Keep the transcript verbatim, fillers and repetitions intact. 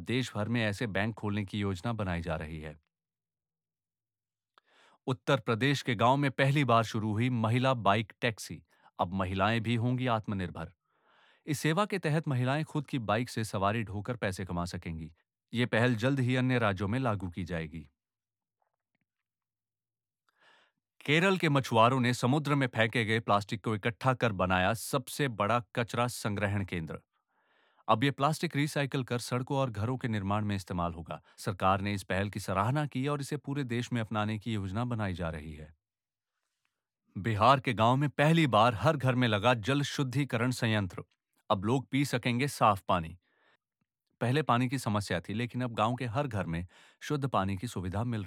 देश भर में ऐसे बैंक खोलने की योजना बनाई जा रही है। उत्तर प्रदेश के गांव में पहली बार शुरू हुई महिला बाइक टैक्सी। अब महिलाएं भी होंगी आत्मनिर्भर। इस सेवा के तहत महिलाएं खुद की बाइक से सवारी ढोकर पैसे कमा सकेंगी। ये पहल जल्द ही अन्य राज्यों में लागू की जाएगी। केरल के मछुआरों ने समुद्र में फेंके गए प्लास्टिक को इकट्ठा कर बनाया सबसे बड़ा कचरा संग्रहण केंद्र। अब ये प्लास्टिक रिसाइकल कर सड़कों और घरों के निर्माण में इस्तेमाल होगा। सरकार ने इस पहल की सराहना की और इसे पूरे देश में अपनाने की योजना बनाई जा रही है। बिहार के गांव में पहली बार हर घर में लगा जल शुद्धिकरण संयंत्र। अब लोग पी सकेंगे साफ पानी। पहले पानी की समस्या थी, लेकिन अब गांव के हर घर में शुद्ध पानी की सुविधा मिल